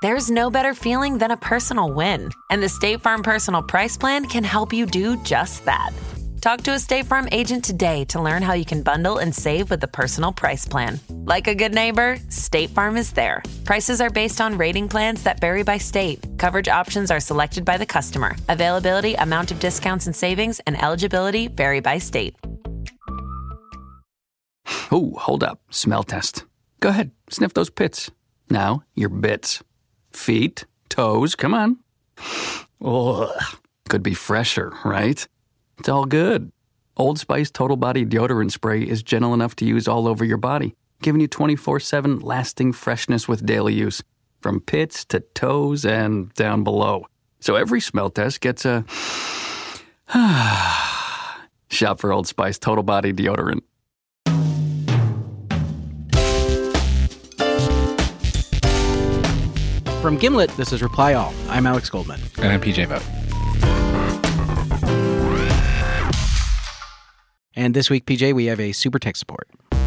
There's no better feeling than a personal win. And the State Farm Personal Price Plan can help you do just that. Talk to a State Farm agent today to learn how you can bundle and save with the Personal Price Plan. Like a good neighbor, State Farm is there. Prices are based on rating plans that vary by state. Coverage options are selected by the customer. Availability, amount of discounts and savings, and eligibility vary by state. Oh, hold up. Smell test. Go ahead. Sniff those pits. Now, your bits. Feet, toes, come on. Ugh. Could be fresher, right? It's all good. Old Spice Total Body Deodorant Spray is gentle enough to use all over your body, giving you 24/7 lasting freshness with daily use, from pits to toes and down below. So every smell test gets a shop for Old Spice Total Body Deodorant. From Gimlet, this is Reply All. I'm Alex Goldman. And I'm PJ Vogt. And this week, PJ, we have a super tech support.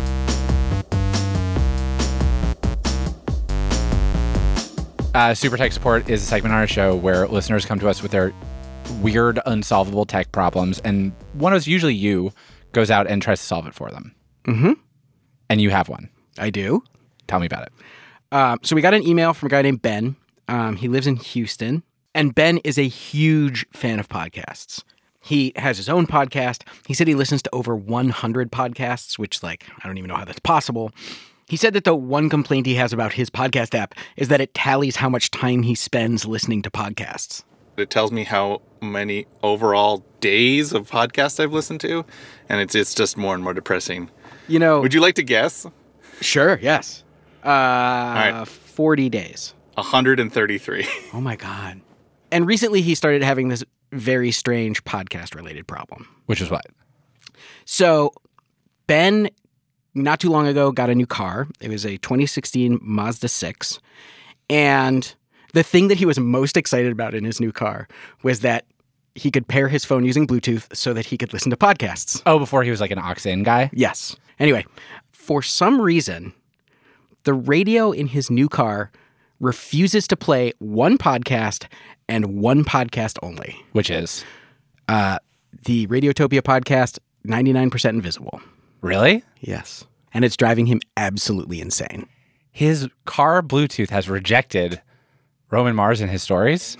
Super Tech Support is a segment on our show where listeners come to us with their weird, unsolvable tech problems, and one of us, usually you, goes out and tries to solve it for them. Mm-hmm. And you have one. I do. Tell me about it. So we got an email from a guy named Ben. He lives in Houston, and Ben is a huge fan of podcasts. He has his own podcast. He said he listens to over 100 podcasts, which, I don't even know how that's possible. He said that the one complaint he has about his podcast app is that it tallies how much time he spends listening to podcasts. It tells me how many overall days of podcasts I've listened to, and it's just more and more depressing. Would you like to guess? Sure, yes. All right. 40 days. 133. Oh, my God. And recently he started having this very strange podcast-related problem. Which is what? So Ben, not too long ago, got a new car. It was a 2016 Mazda 6. And the thing that he was most excited about in his new car was that he could pair his phone using Bluetooth so that he could listen to podcasts. Oh, before he was an aux-in guy? Yes. Anyway, for some reason, the radio in his new car refuses to play one podcast and one podcast only. Which is? The Radiotopia podcast, 99% Invisible. Really? Yes. And it's driving him absolutely insane. His car Bluetooth has rejected Roman Mars and his stories?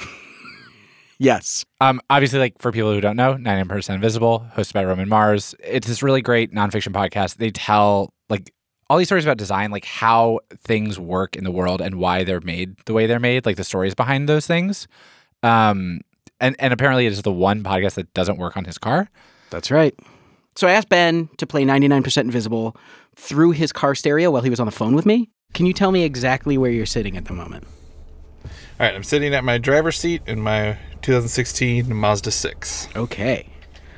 Yes. Obviously, for people who don't know, 99% Invisible, hosted by Roman Mars. It's this really great nonfiction podcast. They tell, all these stories about design, how things work in the world and why they're made the way they're made, the stories behind those things. And apparently it is the one podcast that doesn't work on his car. That's right. So I asked Ben to play 99% Invisible through his car stereo while he was on the phone with me. Can you tell me exactly where you're sitting at the moment? All right, I'm sitting at my driver's seat in my 2016 Mazda 6. Okay.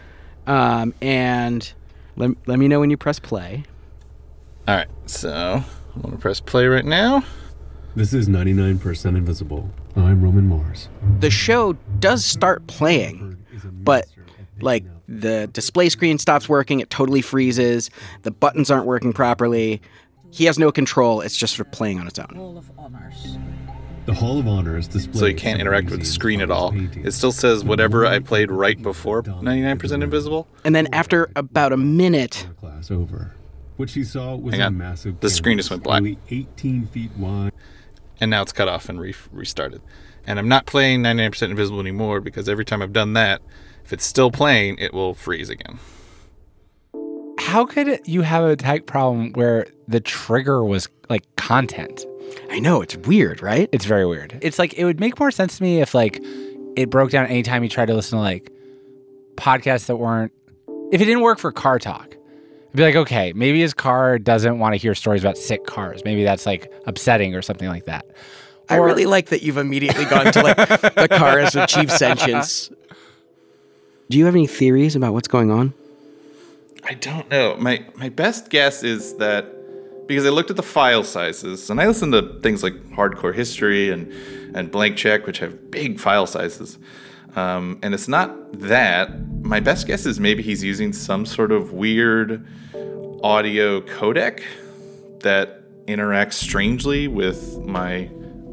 And let me know when you press play. All right, so I'm going to press play right now. This is 99% Invisible. I'm Roman Mars. The show does start playing, but the display screen stops working, it totally freezes, the buttons aren't working properly. He has no control, it's just sort of playing on its own. Hall of Honors. The Hall of Honors displays... So you can't interact with the screen at all. It still says whatever I played right before 99% Invisible. And then after about a minute... Class over. What she saw was Hang a on. massive... The screen just went black. Nearly 18 feet wide. And now it's cut off and restarted. And I'm not playing 99% Invisible anymore because every time I've done that, if it's still playing, it will freeze again. How could you have a tech problem where the trigger was content? I know, it's weird, right? It's very weird. It's it would make more sense to me if it broke down anytime you tried to listen to podcasts that weren't... If it didn't work for Car Talk, I'd be okay, maybe his car doesn't want to hear stories about sick cars. Maybe that's upsetting or something like that. I really like that you've immediately gone to the car as the chief sentience. Do you have any theories about what's going on? I don't know. My best guess is that because I looked at the file sizes, and I listened to things like Hardcore History and Blank Check, which have big file sizes. And it's not that. My best guess is maybe he's using some sort of weird audio codec that interacts strangely with my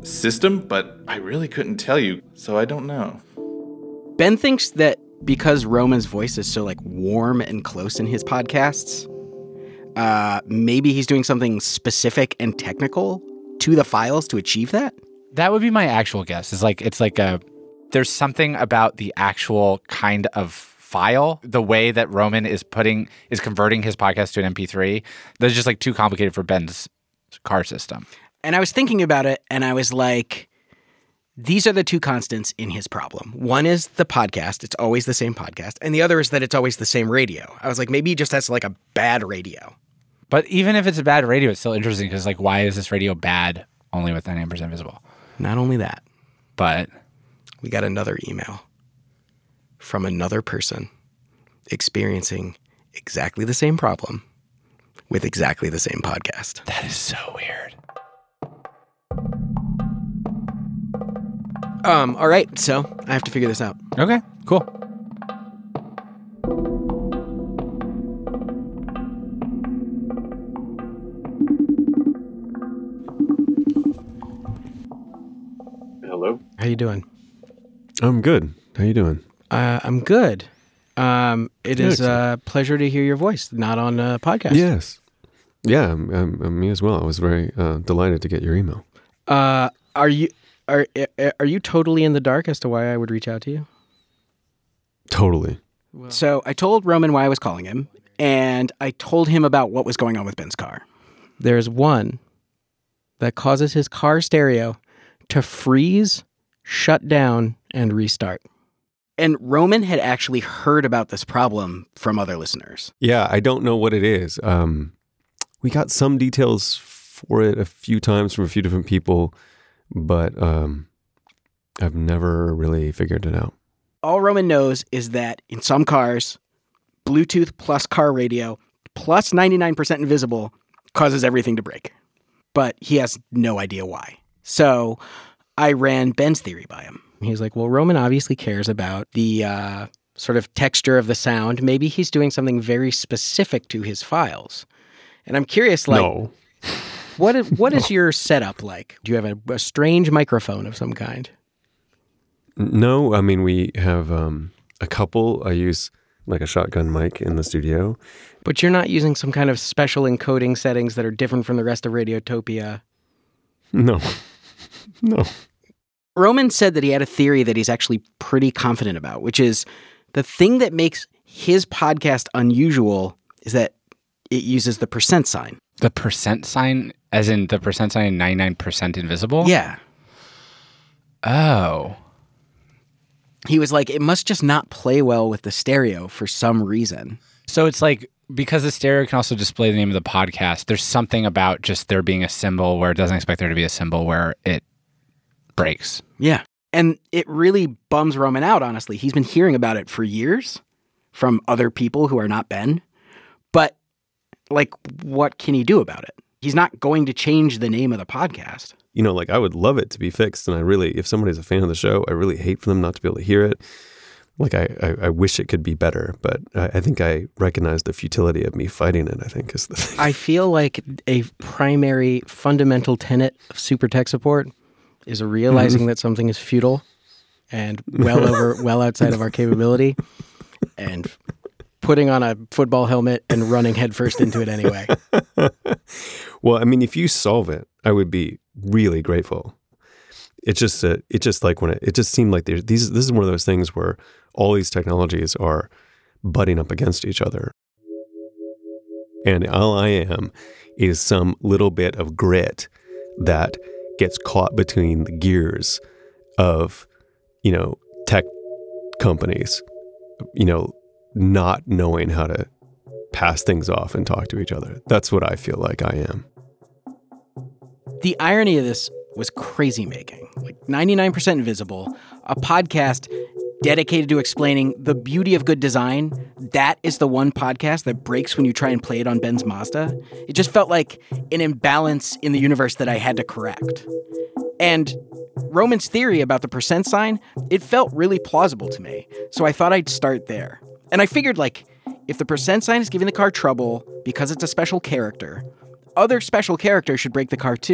system, but I really couldn't tell you, so I don't know. Ben thinks that because Roman's voice is so like warm and close in his podcasts, maybe he's doing something specific and technical to the files to achieve that. That would be my actual guess. There's something about the actual kind of file, the way that Roman is converting his podcast to an MP3, that's just like too complicated for Ben's car system. And I was thinking about it, and I was like, these are the two constants in his problem. One is the podcast. It's always the same podcast. And the other is that it's always the same radio. I was like, maybe he just has like a bad radio. But even if it's a bad radio, it's still interesting because like, why is this radio bad only with 99% visible? Not only that, but we got another email from another person experiencing exactly the same problem with exactly the same podcast. That is so weird. All right, so I have to figure this out. Okay, cool. Hello? How you doing? I'm good. How you doing? I'm good. It is a pleasure to hear your voice, not on a podcast. Yes. Yeah, me as well. I was very delighted to get your email. Are you totally in the dark as to why I would reach out to you? Totally. So I told Roman why I was calling him, and I told him about what was going on with Ben's car. There's one that causes his car stereo to freeze, shut down, and restart. And Roman had actually heard about this problem from other listeners. Yeah, I don't know what it is. We got some details for it a few times from a few different people, but I've never really figured it out. All Roman knows is that in some cars, Bluetooth plus car radio plus 99% invisible causes everything to break. But he has no idea why. So I ran Ben's theory by him. He was like, well, Roman obviously cares about the sort of texture of the sound. Maybe he's doing something very specific to his files. And I'm curious, like, No. what is your setup like? Do you have a strange microphone of some kind? No, I mean, we have a couple. I use like a shotgun mic in the studio. But you're not using some kind of special encoding settings that are different from the rest of Radiotopia. No. Roman said that he had a theory that he's actually pretty confident about, which is the thing that makes his podcast unusual is that it uses the percent sign. The percent sign, as in the percent sign 99% invisible? Yeah. Oh. He was like, it must just not play well with the stereo for some reason. So it's like, because the stereo can also display the name of the podcast, there's something about just there being a symbol where it doesn't expect there to be a symbol where it breaks. Yeah. And it really bums Roman out, honestly. He's been hearing about it for years from other people who are not Ben. But, like, what can he do about it? He's not going to change the name of the podcast. You know, like I would love it to be fixed. And if somebody's a fan of the show, I really hate for them not to be able to hear it. Like I wish it could be better, but I think I recognize the futility of me fighting it, I think is the thing. I feel like a primary fundamental tenet of super tech support is realizing that something is futile and well outside of our capability and putting on a football helmet and running headfirst into it anyway. Well, I mean, if you solve it, I would be really grateful. It just like when it just seemed like this is one of those things where all these technologies are butting up against each other. And all I am is some little bit of grit that gets caught between the gears of, tech companies, not knowing how to pass things off and talk to each other. That's what I feel like I am. The irony of this was crazy making. Like 99% Invisible, a podcast dedicated to explaining the beauty of good design. That is the one podcast that breaks when you try and play it on Ben's Mazda. It just felt like an imbalance in the universe that I had to correct. And Roman's theory about the percent sign, it felt really plausible to me. So I thought I'd start there. And I figured, like, if the percent sign is giving the car trouble because it's a special character, other special characters should break the car too.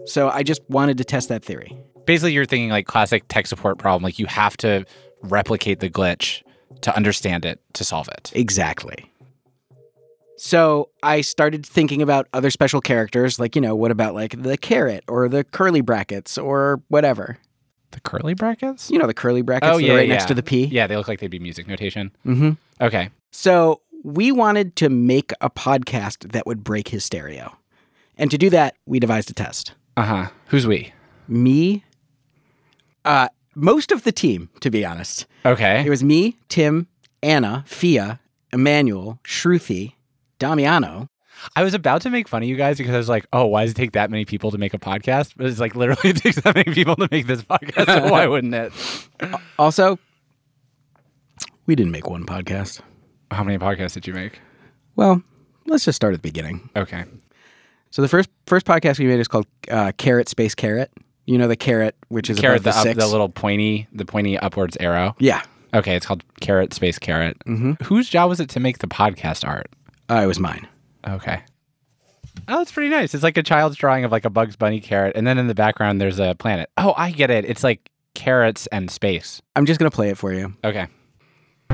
So I just wanted to test that theory. Basically, you're thinking like classic tech support problem. Like you have to replicate the glitch to understand it, to solve it. Exactly. So I started thinking about other special characters, like, what about like the caret or the curly brackets or whatever? The curly brackets? The curly brackets that are right next to the P? Yeah, they look like they'd be music notation. Mm-hmm. Okay. So we wanted to make a podcast that would break his stereo. And to do that, we devised a test. Uh-huh. Who's we? Me, most of the team, to be honest. Okay. It was me, Tim, Anna, Fia, Emmanuel, Shruti, Damiano. I was about to make fun of you guys because I was like, oh, why does it take that many people to make a podcast? But it's like literally it takes that many people to make this podcast, so why wouldn't it? Also, we didn't make one podcast. How many podcasts did you make? Well, let's just start at the beginning. Okay. So the first podcast we made is called Caret Space Caret. The caret, which is Caret, above the 6. the little pointy upwards arrow. Yeah. Okay, it's called Caret Space Caret. Mm-hmm. Whose job was it to make the podcast art? It was mine. Okay. Oh, it's pretty nice. It's like a child's drawing of like a Bugs Bunny carrot, and then in the background there's a planet. Oh, I get it. It's like carrots and space. I'm just going to play it for you. Okay. Oh,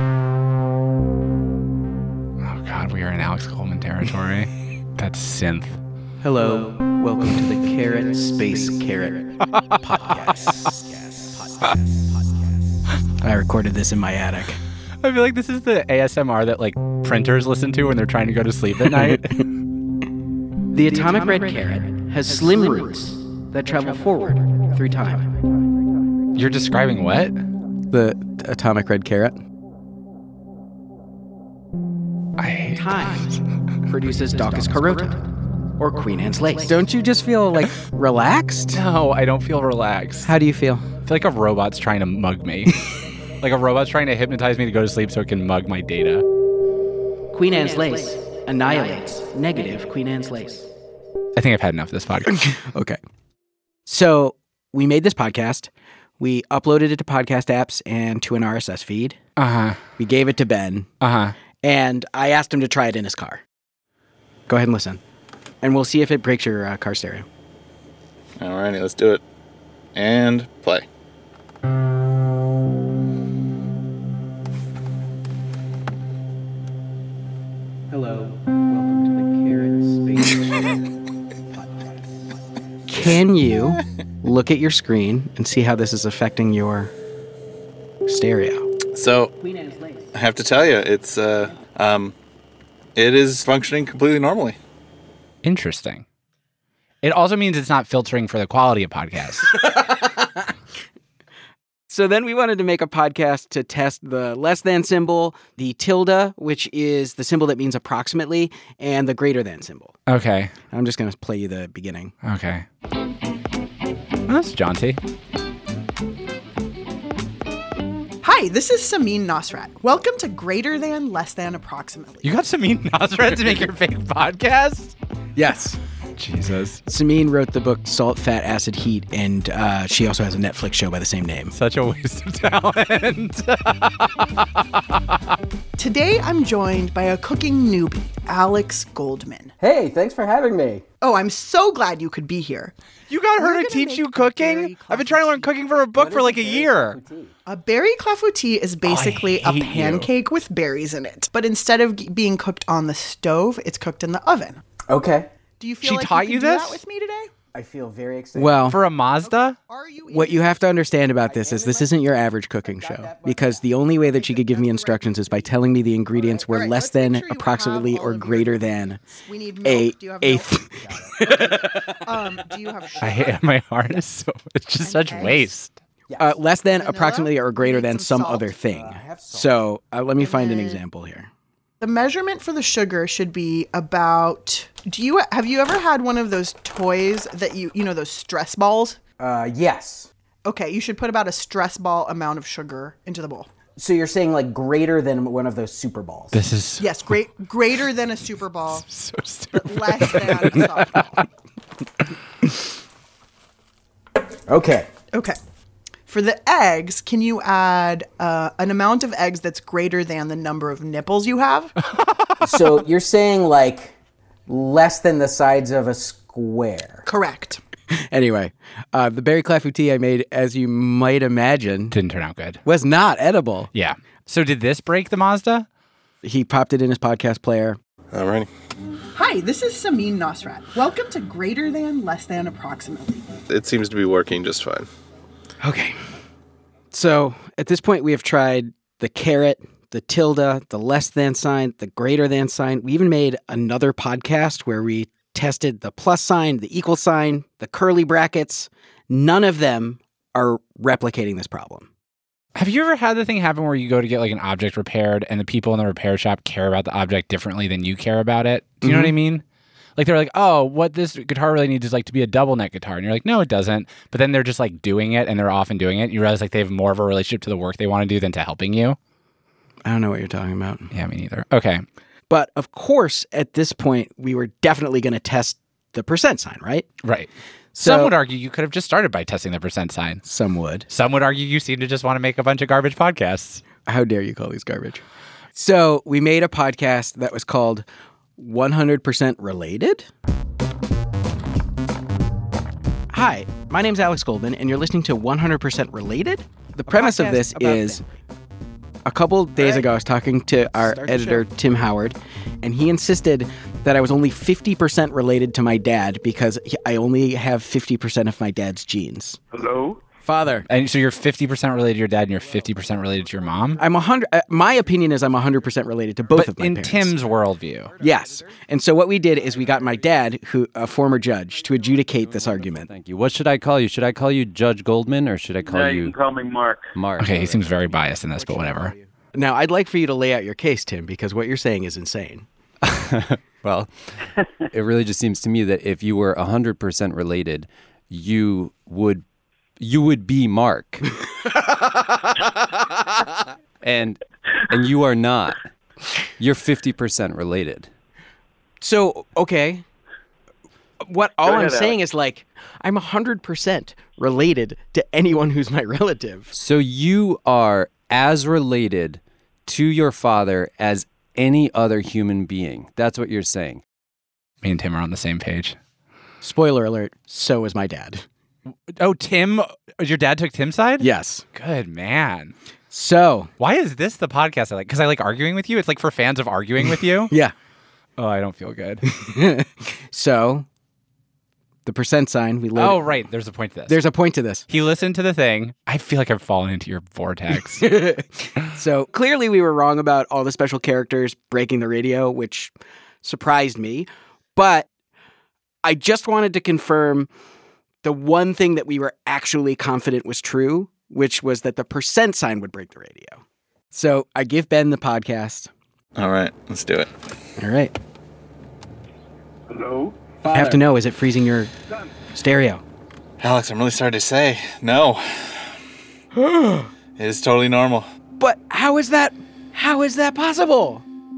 God, we are in Alex Coleman territory. That's synth. Hello. Welcome to the Caret Space Caret podcast. I recorded this in my attic. I feel like this is the ASMR that like printers listen to when they're trying to go to sleep at night. The atomic red carrot has slim roots that travel forward through time. You're describing what? The atomic red carrot. I hate Time produces Daucus carota, or Queen Anne's lace. Don't you just feel like relaxed? No, I don't feel relaxed. How do you feel? I feel like a robot's trying to mug me. Like a robot's trying to hypnotize me to go to sleep so it can mug my data. Queen Anne's lace annihilates negative Queen Anne's lace. I think I've had enough of this podcast. Okay. So we made this podcast. We uploaded it to podcast apps and to an RSS feed. Uh-huh. We gave it to Ben. Uh-huh. And I asked him to try it in his car. Go ahead and listen. And we'll see if it breaks your car stereo. Alrighty, let's do it. And play. Hello. Welcome to the Caret Space podcast. Can you look at your screen and see how this is affecting your stereo? So, I have to tell you, it is functioning completely normally. Interesting. It also means it's not filtering for the quality of podcasts. So then we wanted to make a podcast to test the less than symbol, the tilde, which is the symbol that means approximately, and the greater than symbol. Okay. I'm just going to play you the beginning. Okay. Well, that's jaunty. Hi, this is Samin Nosrat. Welcome to Greater Than, Less Than, Approximately. You got Samin Nosrat to make your fake podcast? Yes. Jesus. Samin wrote the book Salt, Fat, Acid, Heat, and she also has a Netflix show by the same name. Such a waste of talent. Today, I'm joined by a cooking newbie, Alex Goldman. Hey, thanks for having me. Oh, I'm so glad you could be here. You got We're her gonna to teach make you a cooking? berry I've been trying to learn cooking for a book for like a year. A berry clafoutis is basically a hate you. pancake with berries in it, but instead of being cooked on the stove, it's cooked in the oven. Okay. Do you feel She like taught you you can do this? that with me today? I feel very excited. Well, For a Mazda? Are you? what you have to understand about this is this isn't your average cooking show, because the only way that she could give me instructions is by telling me the ingredients were All right, less let's make than, sure you approximately, have all or of your greater than ingredients. We need milk. a Do you have eighth. Do you have sugar? I hate my heart is so it's just such eggs. waste. Less than, Vanilla? approximately, or greater You need than some some salt. other thing. So let me find an then- example here. The measurement for the sugar should be about. Have you ever had one of those toys that you know those stress balls? Yes. Okay, you should put about a stress ball amount of sugar into the bowl. So you're saying like greater than one of those Super Balls. This is Yes, greater than a super ball, so stupid. less than a softball. Okay. Okay. For the eggs, can you add an amount of eggs that's greater than the number of nipples you have? So you're saying like less than the sides of a square. Correct. Anyway, the berry clafouti I made, as you might imagine, Didn't turn out good. was not edible. Yeah. So did this break the Mazda? He popped it in his podcast player. All righty. Hi, this is Samin Nosrat. Welcome to Greater Than, Less Than, Approximately. It seems to be working just fine. Okay. So at this point, we have tried the caret, the tilde, the less than sign, the greater than sign. We even made another podcast where we tested the plus sign, the equal sign, the curly brackets. None of them are replicating this problem. Have you ever had the thing happen where you go to get like an object repaired and the people in the repair shop care about the object differently than you care about it? Do you know what I mean? Like they're like, oh, what this guitar really needs is like to be a double neck guitar. And you're like, no, it doesn't. But then they're just like doing it and they're often doing it. And you realize like they have more of a relationship to the work they want to do than to helping you. I don't know what you're talking about. Yeah, me neither. Okay. But of course, at this point, we were definitely going to test the percent sign, right? Right. So- Some would argue you could have just started by testing the percent sign. Some would. Some would argue you seem to just want to make a bunch of garbage podcasts. How dare you call these garbage? So we made a podcast that was called 100% Related. Hi, my name's Alex Goldman, and you're listening to 100% Related. The premise of this is a couple days ago, I was talking to our editor, Tim Howard, and he insisted that I was only 50% related to my dad because I only have 50% of my dad's genes. Hello? Father. And so you're 50% related to your dad and you're 50% related to your mom? I'm 100. My opinion is I'm 100% related to both of my in parents. Tim's worldview. Yes. And so what we did is we got my dad, who a former judge, to adjudicate this argument. Thank you. What should I call you? Should I call you Judge Goldman or should I call You you can call me Mark. Mark? Okay, he seems very biased in this, but whatever. Now, I'd like for you to lay out your case, Tim, because what you're saying is insane. Well, it really just seems to me that if you were 100% related, you would be Mark. and you are not. You're 50% related. So, okay. All I'm ahead, saying is like, I'm 100% related to anyone who's my relative. So you are as related to your father as any other human being. That's what you're saying. Me and Tim are on the same page. Spoiler alert, so is my dad. Oh, Tim, your dad took Tim's side? Yes. Good man. So. Why is this the podcast I like? Because I like arguing with you? It's like for fans of arguing with you? Yeah. Oh, I don't feel good. So, the percent sign, we loaded. Oh, right. There's a point to this. There's a point to this. He listened to the thing. I feel like I've fallen into your vortex. So clearly we were wrong about all the special characters breaking the radio, which surprised me. But I just wanted to confirm the one thing that we were actually confident was true, which was that the percent sign would break the radio. So I give Ben the podcast. All right, let's do it. All right. Hello? I have to know, is it freezing your stereo? Alex, I'm really sorry to say, no. It is totally normal. But how is that possible?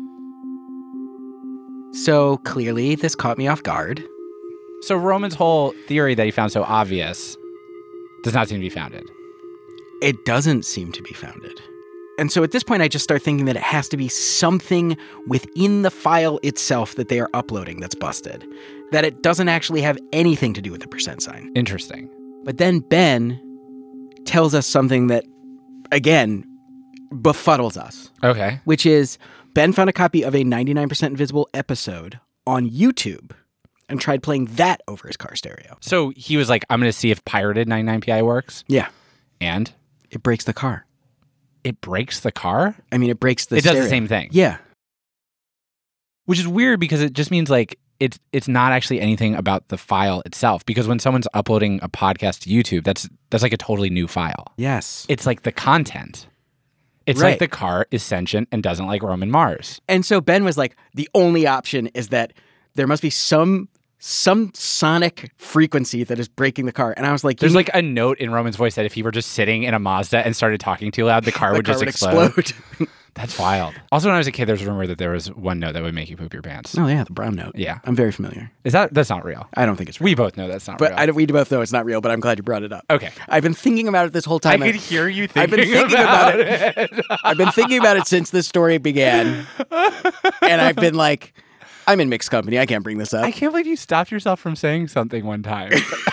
So clearly this caught me off guard. So Roman's whole theory that he found so obvious does not seem to be founded. It doesn't seem to be founded. And so at this point, I just start thinking that it has to be something within the file itself that they are uploading that's busted. That it doesn't actually have anything to do with the percent sign. Interesting. But then Ben tells us something that, again, befuddles us. Okay. Which is, Ben found a copy of a 99% Invisible episode on YouTube and tried playing that over his car stereo. So he was like, I'm going to see if pirated 99PI works. Yeah. And? It breaks the car. It breaks the car? I mean, it breaks the It stereo. does the same thing. Yeah. Which is weird because it just means like it's not actually anything about the file itself. Because when someone's uploading a podcast to YouTube, that's like a totally new file. Yes. It's like the content. It's Right. like the car is sentient and doesn't like Roman Mars. And so Ben was like, the only option is that there must be some sonic frequency that is breaking the car. And I was like, There's like a note in Roman's voice that if he were just sitting in a Mazda and started talking too loud, the car would just explode. That's wild. Also, when I was a kid, there was a rumor that there was one note that would make you poop your pants. Oh yeah, the brown note. Yeah. I'm very familiar. That's not real. I don't think it's real. We both know that's not But real. we both know it's not real, but I'm glad you brought it up. Okay. I've been thinking about it this whole time. I could hear you thinking I've been thinking about it. I've been thinking about it since this story began. And I've been like, I'm in mixed company. I can't bring this up. I can't believe you stopped yourself from saying something one time.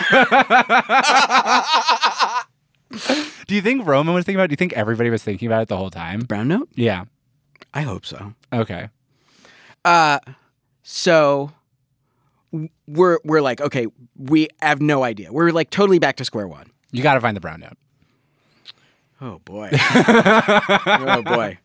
Do you think Roman was thinking about it? Do you think everybody was thinking about it the whole time? Brown note? Yeah. I hope so. Okay. So we're like, okay, we have no idea. We're like totally back to square one. You got to find the brown note. Oh boy. Oh boy.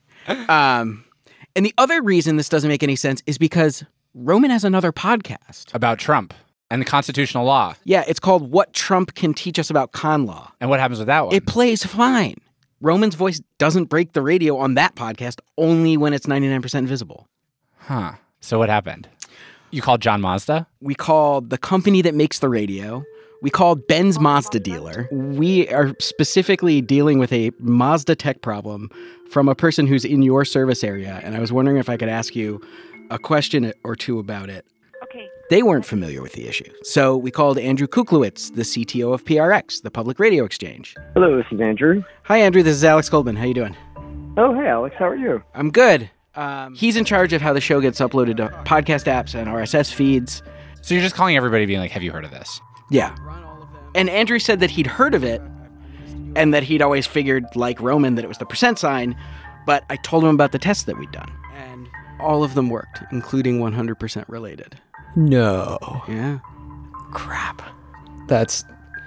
And the other reason this doesn't make any sense is because Roman has another podcast About Trump and the constitutional law. Yeah, it's called What Trump Can Teach Us About Con Law. And what happens with that one? It plays fine. Roman's voice doesn't break the radio on that podcast, only when it's 99% visible. Huh. So what happened? You called John Mazda? We called the company that makes the radio. We called Ben's Mazda dealer. We are specifically dealing with a Mazda tech problem from a person who's in your service area, and I was wondering if I could ask you a question or two about it. Okay. They weren't familiar with the issue, so we called Andrew Kuklowitz, the CTO of PRX, the Public Radio Exchange. Hello, this is Andrew. Hi, Andrew. This is Alex Goldman. How you doing? Oh, hey, Alex. How are you? I'm good. He's in charge of how the show gets uploaded to podcast apps and RSS feeds. So you're just calling everybody being like, have you heard of this? Yeah. And Andrew said that he'd heard of it and that he'd always figured, like Roman, that it was the percent sign, but I told him about the tests that we'd done. And all of them worked, including 100% related. No. Yeah. Crap. That's...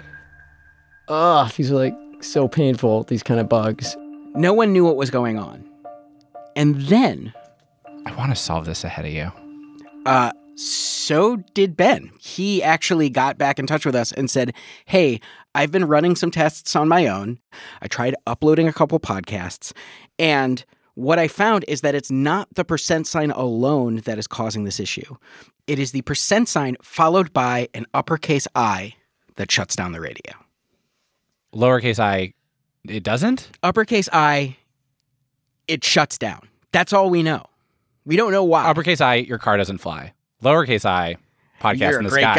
Ugh, these are like so painful, these kind of bugs. No one knew what was going on. And then... I want to solve this ahead of you. So did Ben. He actually got back in touch with us and said, hey, I've been running some tests on my own. I tried uploading a couple podcasts, and what I found is that it's not the percent sign alone that is causing this issue. It is the percent sign followed by an uppercase I that shuts down the radio. Lowercase I, it doesn't? Uppercase I, it shuts down. That's all we know. We don't know why. Uppercase I, your car doesn't fly. Lowercase I, podcast You're in the a great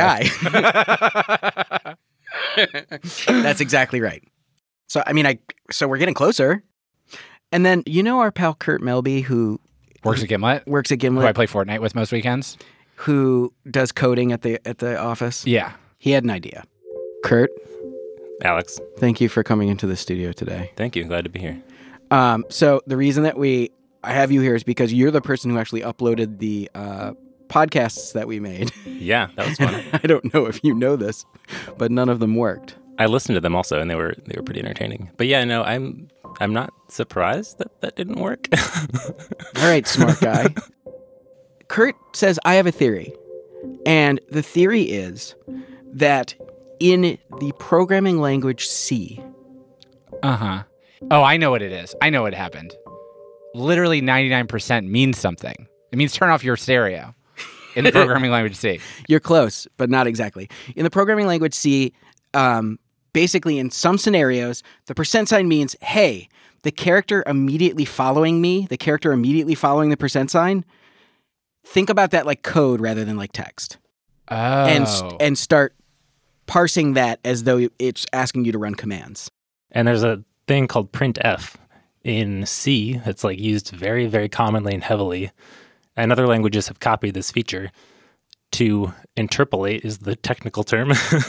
sky. guy. That's exactly right. So, I mean, so we're getting closer. And then, you know our pal Kurt Melby, who... Works at Gimlet? Works at Gimlet. Who I play Fortnite with most weekends? Who does coding at the office? Yeah. He had an idea. Kurt? Alex. Thank you for coming into the studio today. Thank you. Glad to be here. So the reason that I have you here is because you're the person who actually uploaded the podcasts that we made. Yeah, that was fun. I don't know if you know this, but none of them worked. I listened to them also, and they were pretty entertaining. But yeah, no, I'm not surprised that didn't work. All right, smart guy. Kurt says, I have a theory. And the theory is that in the programming language C. Uh-huh. Oh, I know what it is. I know what happened. Literally 99% means something. It means turn off your stereo in the programming language C. You're close, but not exactly. In the programming language C, basically in some scenarios, the percent sign means, hey, the character immediately following me, the character immediately following the percent sign, think about that like code rather than like text. Oh. And start parsing that as though it's asking you to run commands. And there's a thing called printf in C that's like used very, very commonly and heavily. And other languages have copied this feature. To interpolate is the technical term.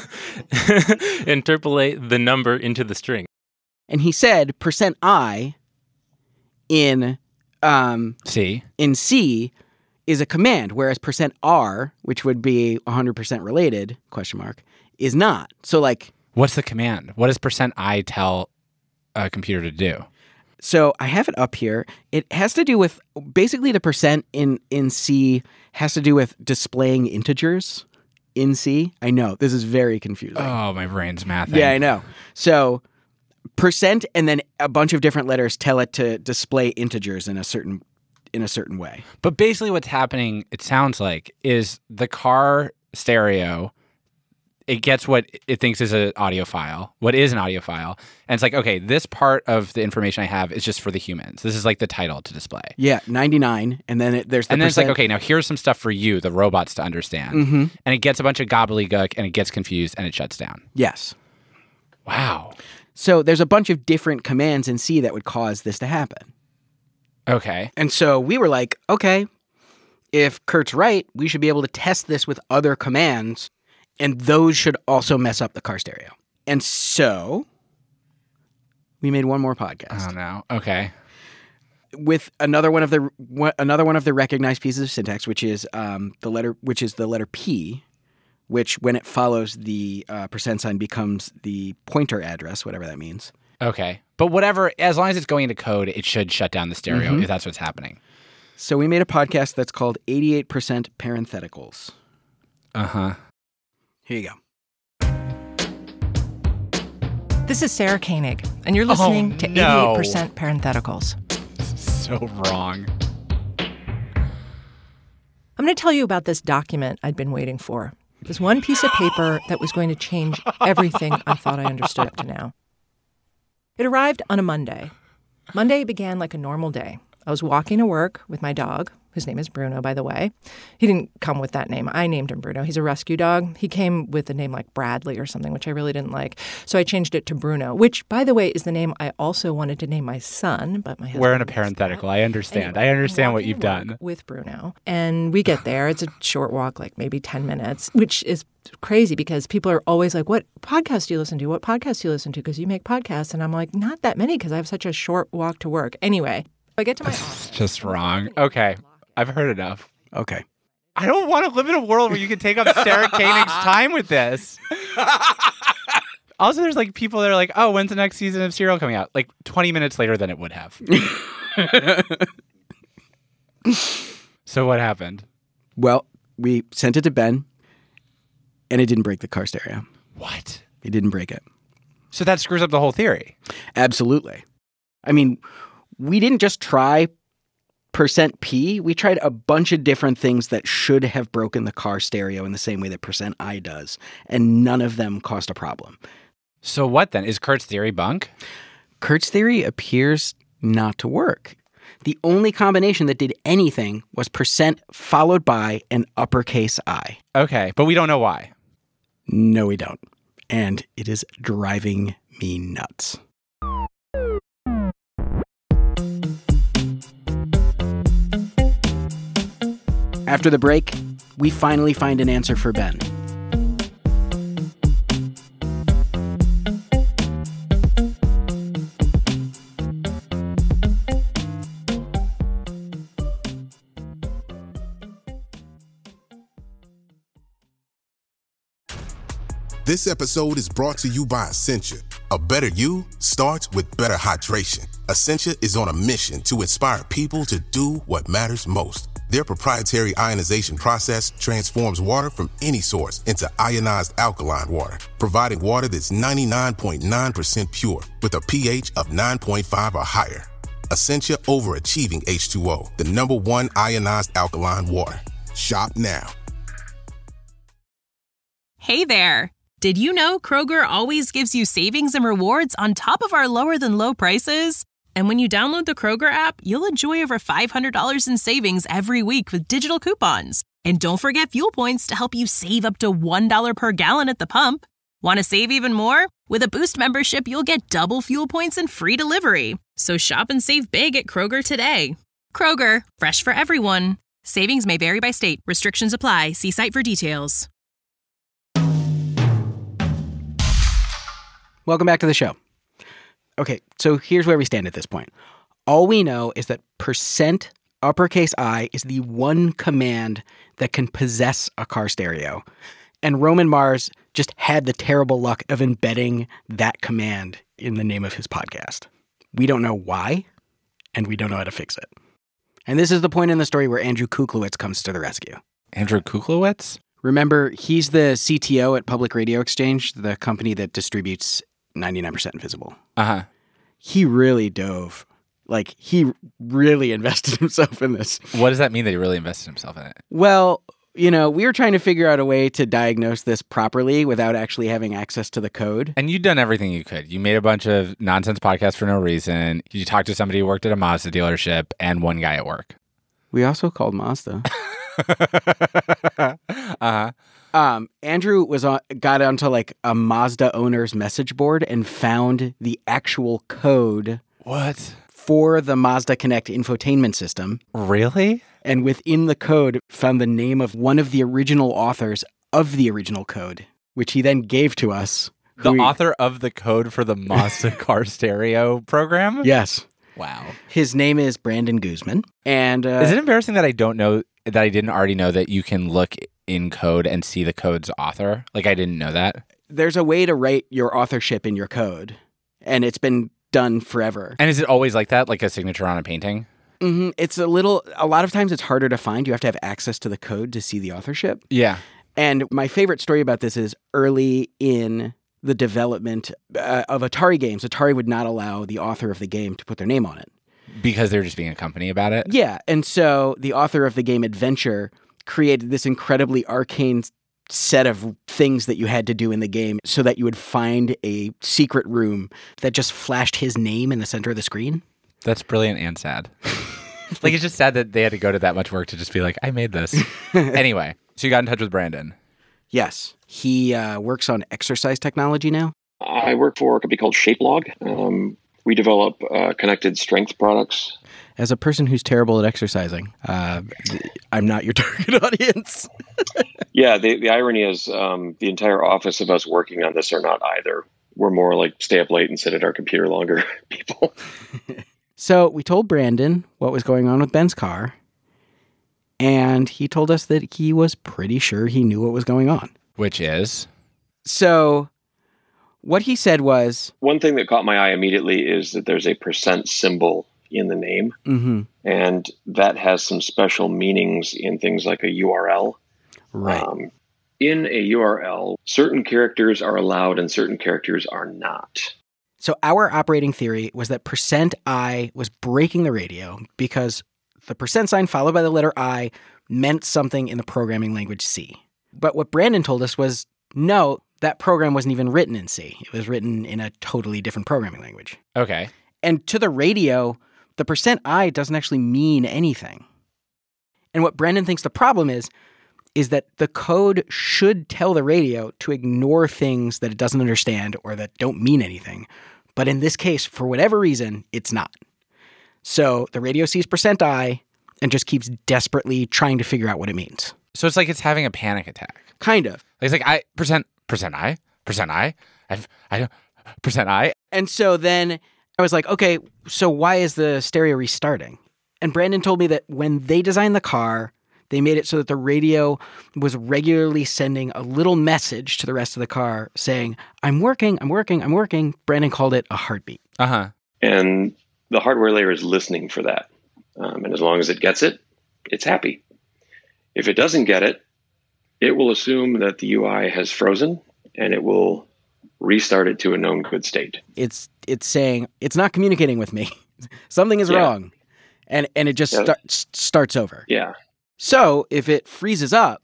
Interpolate the number into the string. And he said %I in C is a command, whereas %R, which would be 100% related, is not. So like... What's the command? What does %I tell a computer to do? So I have it up here. It has to do with, basically the percent in C has to do with displaying integers in C. I know, this is very confusing. Oh, my brain's mathing. Yeah, I know. So percent and then a bunch of different letters tell it to display integers in a certain way. But basically what's happening, it sounds like, is the car stereo, it gets what it thinks is an audio file, what is an audio file. And it's like, okay, this part of the information I have is just for the humans. This is like the title to display. Yeah, 99. And then there's the And then percent. it's like, okay, now here's some stuff for you, the robots, to understand. Mm-hmm. And it gets a bunch of gobbledygook and it gets confused and it shuts down. Yes. Wow. So there's a bunch of different commands in C that would cause this to happen. Okay. And so we were like, okay, if Kurt's right, we should be able to test this with other commands, and those should also mess up the car stereo. And so we made one more podcast. Oh no. Okay. With another one of the recognized pieces of syntax, which is the letter P, which when it follows the percent sign becomes the pointer address, whatever that means. Okay. But whatever, as long as it's going into code, it should shut down the stereo if that's what's happening. So we made a podcast that's called 88% Parentheticals. Uh-huh. Here you go. This is Sarah Koenig, and you're listening to 88% Parentheticals. So wrong. I'm going to tell you about this document I'd been waiting for. This one piece of paper that was going to change everything I thought I understood up to now. It arrived on a Monday. Monday began like a normal day. I was walking to work with my dog. His name is Bruno, by the way. He didn't come with that name. I named him Bruno. He's a rescue dog. He came with a name like Bradley or something, which I really didn't like. So I changed it to Bruno, which, by the way, is the name I also wanted to name my son, but my husband... We're in a parenthetical. I understand. Anyway, I understand what you've done. With Bruno. And we get there. It's a short walk, like maybe 10 minutes, which is crazy because people are always like, what podcast do you listen to? What podcast do you listen to? Because you make podcasts. And I'm like, not that many because I have such a short walk to work. Anyway, I get to my office. Just wrong. Okay. I've heard enough. Okay. I don't want to live in a world where you can take up Sarah Koenig's time with this. Also, there's like people that are like, oh, when's the next season of Serial coming out? Like 20 minutes later than it would have. So what happened? Well, we sent it to Ben, and it didn't break the car stereo. What? It didn't break it. So that screws up the whole theory. Absolutely. I mean, we didn't just try %P, we tried a bunch of different things that should have broken the car stereo in the same way that %I does, and none of them caused a problem. So what then? Is Kurt's theory bunk? Kurt's theory appears not to work. The only combination that did anything was % followed by an uppercase I. Okay, but we don't know why. No, we don't. And it is driving me nuts. After the break, we finally find an answer for Ben. This episode is brought to you by Essentia. A better you starts with better hydration. Essentia is on a mission to inspire people to do what matters most. Their proprietary ionization process transforms water from any source into ionized alkaline water, providing water that's 99.9% pure with a pH of 9.5 or higher. Essentia overachieving H2O, the #1 ionized alkaline water. Shop now. Hey there. Did you know Kroger always gives you savings and rewards on top of our lower than low prices? And when you download the Kroger app, you'll enjoy over $500 in savings every week with digital coupons. And don't forget fuel points to help you save up to $1 per gallon at the pump. Want to save even more? With a Boost membership, you'll get double fuel points and free delivery. So shop and save big at Kroger today. Kroger, fresh for everyone. Savings may vary by state. Restrictions apply. See site for details. Welcome back to the show. Okay, so here's where we stand at this point. All we know is that % uppercase I is the one command that can possess a car stereo. And Roman Mars just had the terrible luck of embedding that command in the name of his podcast. We don't know why, and we don't know how to fix it. And this is the point in the story where Andrew Kuklowitz comes to the rescue. Andrew Kuklowitz? Remember, he's the CTO at Public Radio Exchange, the company that distributes 99% Invisible. Uh-huh. He really dove. Like, he really invested himself in this. What does that mean that he really invested himself in it? Well, you know, we were trying to figure out a way to diagnose this properly without actually having access to the code. And you'd done everything you could. You made a bunch of nonsense podcasts for no reason. You talked to somebody who worked at a Mazda dealership and one guy at work. We also called Mazda. Uh-huh. Andrew got onto like a Mazda owner's message board and found the actual code. What? For the Mazda Connect infotainment system. Really? and within the code found the name of one of the original authors of the original code, which he then gave to us. The author of the code for the Mazda car stereo program? Yes. Wow. His name is Brandon Guzman. And is it embarrassing that I didn't already know that you can look in code and see the code's author? Like, I didn't know that. There's a way to write your authorship in your code, and it's been done forever. And is it always like that, like a signature on a painting? Mm-hmm. It's a lot of times it's harder to find. You have to have access to the code to see the authorship. Yeah. And my favorite story about this is early in the development of Atari games. Atari would not allow the author of the game to put their name on it. Because they were just being a company about it? Yeah. And so the author of the game Adventure created this incredibly arcane set of things that you had to do in the game so that you would find a secret room that just flashed his name in the center of the screen. That's brilliant and sad. Like, it's just sad that they had to go to that much work to just be like, I made this. Anyway, so you got in touch with Brandon. Yes. He works on exercise technology now. I work for a company called ShapeLog. We develop connected strength products. As a person who's terrible at exercising, I'm not your target audience. Yeah, the irony is the entire office of us working on this are not either. We're more like stay up late and sit at our computer longer people. So we told Brandon what was going on with Ben's car, and he told us that he was pretty sure he knew what was going on. Which is? So what he said was... One thing that caught my eye immediately is that there's a % symbol in the name. Mm-hmm. And that has some special meanings in things like a URL. Right. In a URL, certain characters are allowed and certain characters are not. So our operating theory was that %I was breaking the radio because the % sign followed by the letter I meant something in the programming language C. But what Brandon told us was, no, that program wasn't even written in C. It was written in a totally different programming language. Okay. And to the radio, the %I doesn't actually mean anything. And what Brandon thinks the problem is that the code should tell the radio to ignore things that it doesn't understand or that don't mean anything. But in this case, for whatever reason, it's not. So the radio sees %I and just keeps desperately trying to figure out what it means. So it's like it's having a panic attack. Kind of. It's like %I. And so then I was like, okay, so why is the stereo restarting? And Brandon told me that when they designed the car, they made it so that the radio was regularly sending a little message to the rest of the car saying, I'm working. Brandon called it a heartbeat. Uh-huh. And the hardware layer is listening for that. And as long as it gets it, it's happy. If it doesn't get it, it will assume that the UI has frozen and it will restart it to a known good state. It's saying, it's not communicating with me. Something is wrong. And it just starts over. Yeah. So if it freezes up,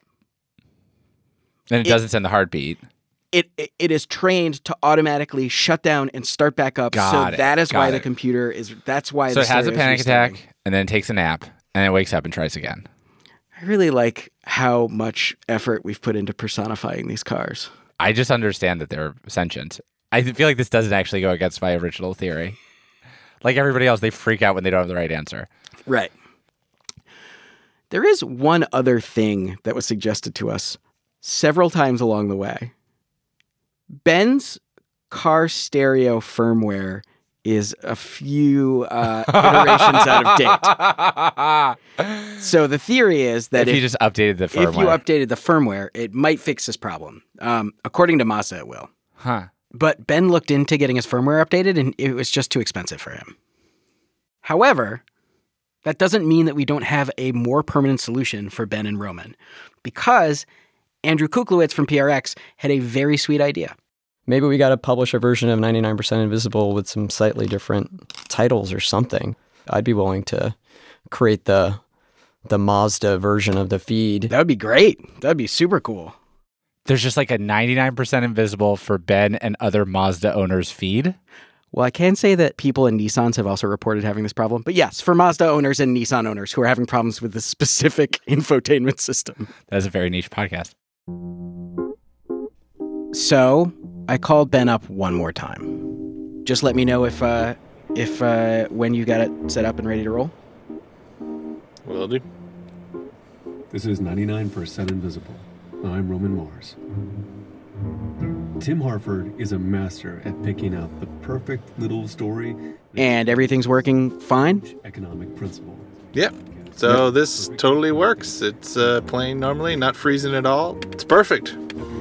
and it doesn't send the heartbeat, it is trained to automatically shut down and start back up. That is why the computer is. That's why. So it has a panic attack and then takes a nap and then wakes up and tries again. I really like how much effort we've put into personifying these cars. I just understand that they're sentient. I feel like this doesn't actually go against my original theory. Like everybody else, they freak out when they don't have the right answer. Right. There is one other thing that was suggested to us several times along the way. Ben's car stereo firmware is a few iterations out of date. So the theory is that if you just updated the firmware. If you updated the firmware, it might fix this problem. According to Mazda, it will. Huh. But Ben looked into getting his firmware updated, and it was just too expensive for him. However, that doesn't mean that we don't have a more permanent solution for Ben and Roman, because Andrew Kuklowitz from PRX had a very sweet idea. Maybe we got to publish a version of 99% Invisible with some slightly different titles or something. I'd be willing to create the Mazda version of the feed. That would be great. That'd be super cool. There's just like a 99% Invisible for Ben and other Mazda owners feed? Well, I can say that people in Nissans have also reported having this problem. But yes, for Mazda owners and Nissan owners who are having problems with this specific infotainment system. That is a very niche podcast. So I called Ben up one more time. Just let me know if when you got it set up and ready to roll. Will do. This is 99% Invisible. I'm Roman Mars. Tim Harford is a master at picking out the perfect little story. And everything's working fine? Economic principle. Yep. So this totally works. It's playing normally, not freezing at all. It's perfect.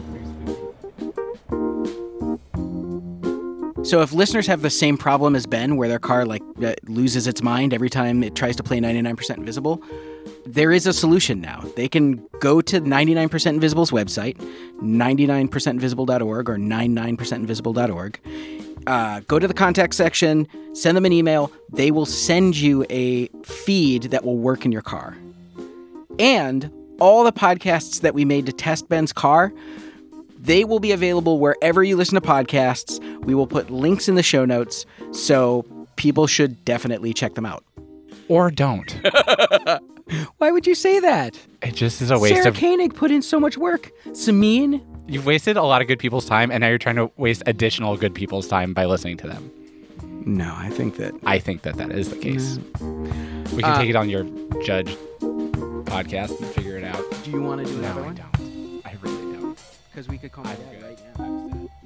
So if listeners have the same problem as Ben, where their car loses its mind every time it tries to play 99% Invisible, there is a solution now. They can go to 99% Invisible's website, 99percentinvisible.org or 99percentinvisible.org. Go to the contact section, send them an email. They will send you a feed that will work in your car. And all the podcasts that we made to test Ben's car, they will be available wherever you listen to podcasts. We will put links in the show notes, so people should definitely check them out. Or don't. Why would you say that? It just is a waste Sarah of... Koenig put in so much work. Samin? You've wasted a lot of good people's time, and now you're trying to waste additional good people's time by listening to them. No, I think that is the case. We can take it on your judge podcast and figure it out. Do you want to do another one? No, I really don't. Because we could call my dad right now.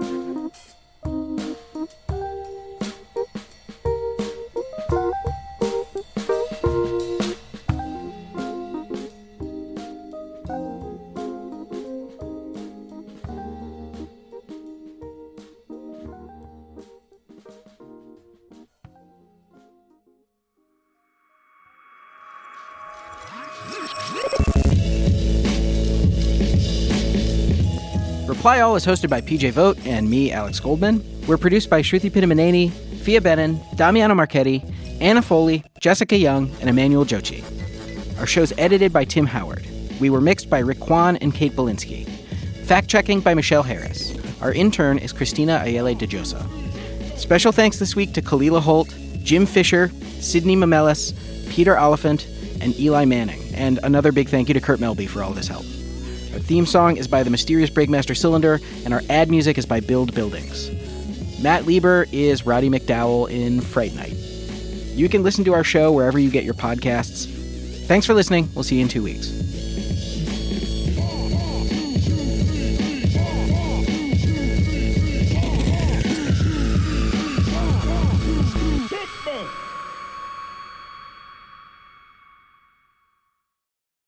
Reply All is hosted by PJ Vogt and me, Alex Goldman. We're produced by Shruti Pinamaneni, Fia Benin, Damiano Marchetti, Anna Foley, Jessica Young, and Emmanuel Jochi. Our show's edited by Tim Howard. We were mixed by Rick Kwan and Kate Belinsky. Fact-checking by Michelle Harris. Our intern is Christina Ayele de Josa. Special thanks this week to Kalila Holt, Jim Fisher, Sydney Mamelis, Peter Oliphant, and Eli Manning. And another big thank you to Kurt Melby for all of his help. Our theme song is by the Mysterious Breakmaster Cylinder, and our ad music is by Build Buildings. Matt Lieber is Roddy McDowell in Fright Night. You can listen to our show wherever you get your podcasts. Thanks for listening. We'll see you in 2 weeks.